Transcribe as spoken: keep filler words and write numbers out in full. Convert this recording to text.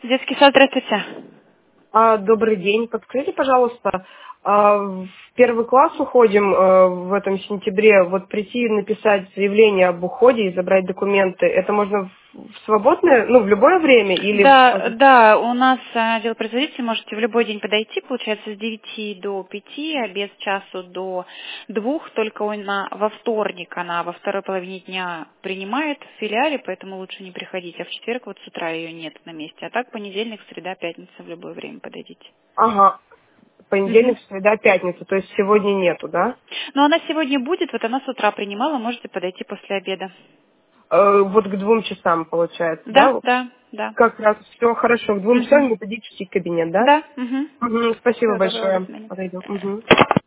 Детский сад, здравствуйте. А, добрый день. Подскажите, пожалуйста, а, в первый класс уходим а, в этом сентябре. Вот прийти и написать заявление об уходе и забрать документы. Это можно в в свободное, ну, в любое время или... Да, да, у нас а, отдел производителей, можете в любой день подойти, получается, с девяти до пяти, а без часу до двух, только он на, во вторник, она во второй половине дня принимает в филиале, поэтому лучше не приходить, а в четверг вот с утра ее нет на месте, а так понедельник, среда, пятница в любое время подойдите. Ага, Мгм. понедельник, среда, пятница, то есть сегодня нету, да? Но она сегодня будет, вот она с утра принимала, можете подойти после обеда. Э, вот к двум часам получается, Да, да? да, да. Как раз все хорошо. К двум Мгм. часам методический кабинет, да? Да, угу. Мгм, спасибо Всего доброго, до большое. свидания. Подойду. Мгм.